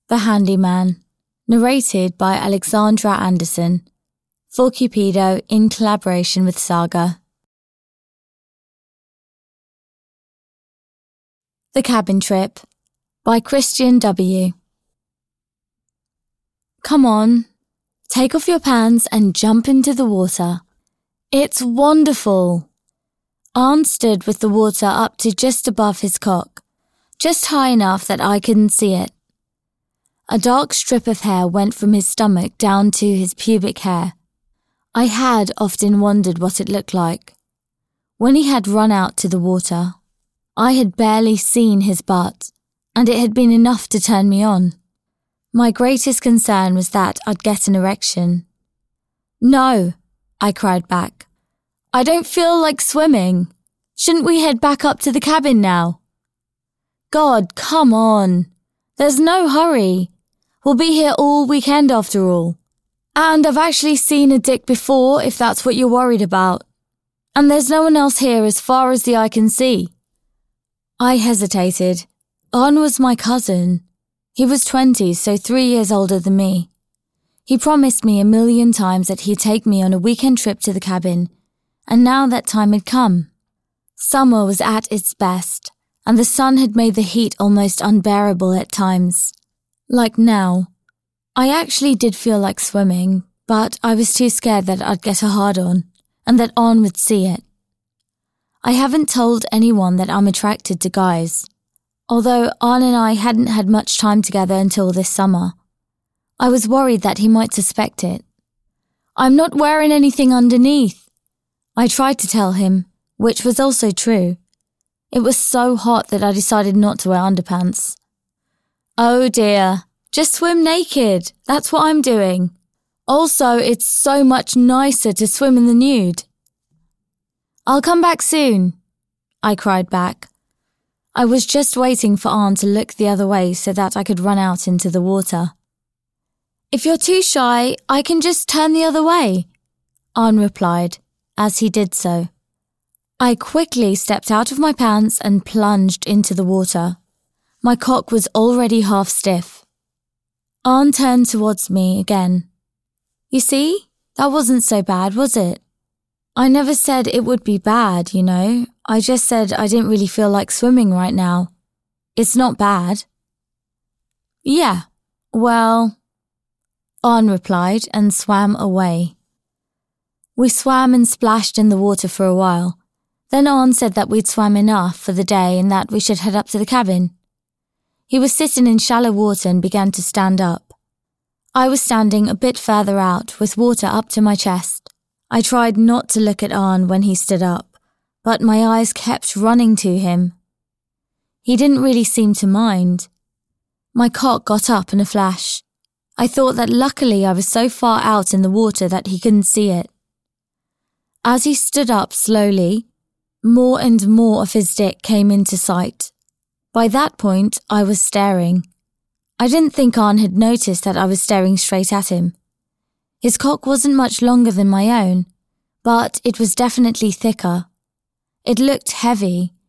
The Handyman, narrated by Alexandra Anderson, for Cupido in collaboration with Saga. The Cabin Trip, by Christian W. Come on, take off your pants and jump into the water. It's wonderful. Arn stood with the water up to just above his cock, just high enough that I couldn't see it. A dark strip of hair went from his stomach down to his pubic hair. I had often wondered what it looked like. When he had run out to the water, I had barely seen his butt, and it had been enough to turn me on. My greatest concern was that I'd get an erection. "No," I cried back. "I don't feel like swimming. Shouldn't we head back up to the cabin now?" "God, come on. There's no hurry. We'll be here all weekend after all. And I've actually seen a dick before, if that's what you're worried about. And there's no one else here as far as the eye can see." I hesitated. Arn was my cousin. He was 20, so 3 years older than me. He promised me 1,000,000 times that he'd take me on a weekend trip to the cabin, and now that time had come. Summer was at its best, and the sun had made the heat almost unbearable at times. Like now. I actually did feel like swimming, but I was too scared that I'd get a hard-on, and that Arn would see it. I haven't told anyone that I'm attracted to guys, although Arn and I hadn't had much time together until this summer. I was worried that he might suspect it. "I'm not wearing anything underneath," I tried to tell him, which was also true. It was so hot that I decided not to wear underpants. "Oh dear, just swim naked, that's what I'm doing. Also, it's so much nicer to swim in the nude." "I'll come back soon," I cried back. I was just waiting for Arn to look the other way so that I could run out into the water. "If you're too shy, I can just turn the other way," Arn replied, as he did so. I quickly stepped out of my pants and plunged into the water. My cock was already half stiff. Arn turned towards me again. "You see, that wasn't so bad, was it? I never said it would be bad, you know. I just said I didn't really feel like swimming right now. It's not bad." "Yeah, well," Arn replied and swam away. We swam and splashed in the water for a while. Then Arn said that we'd swam enough for the day and that we should head up to the cabin. He was sitting in shallow water and began to stand up. I was standing a bit further out with water up to my chest. I tried not to look at Arn when he stood up, but my eyes kept running to him. He didn't really seem to mind. My cock got up in a flash. I thought that luckily I was so far out in the water that he couldn't see it. As he stood up slowly, more and more of his dick came into sight. By that point, I was staring. I didn't think Arn had noticed that I was staring straight at him. His cock wasn't much longer than my own, but it was definitely thicker. It looked heavy,